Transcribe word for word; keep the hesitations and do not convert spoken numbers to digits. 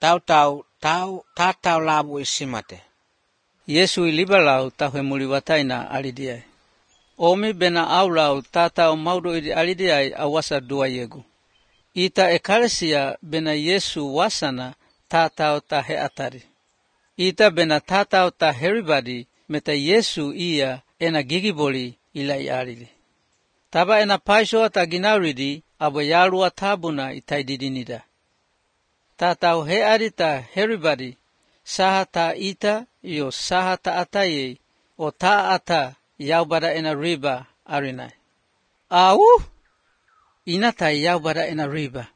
tau tau tau tatau labu isimate. Yesu ilibalau tahe muli wataina alidiai. Omi bena aulau tatau maudo idi alidiai awasa dua yegu. Ita ekalesia bena Yesu wasana tatau tahe atari. Ita bena tatau ta heribadi meta Yesu ia ena gigiboli ilai alili. Taba ena paiso ata ginauridi abo yalua tabuna itai didinida. Tatau he arita heribadi saha ta ita yo saha ta ataye o ta ata yaubada ena riba arinai. Au! Inata yaubada ena riba.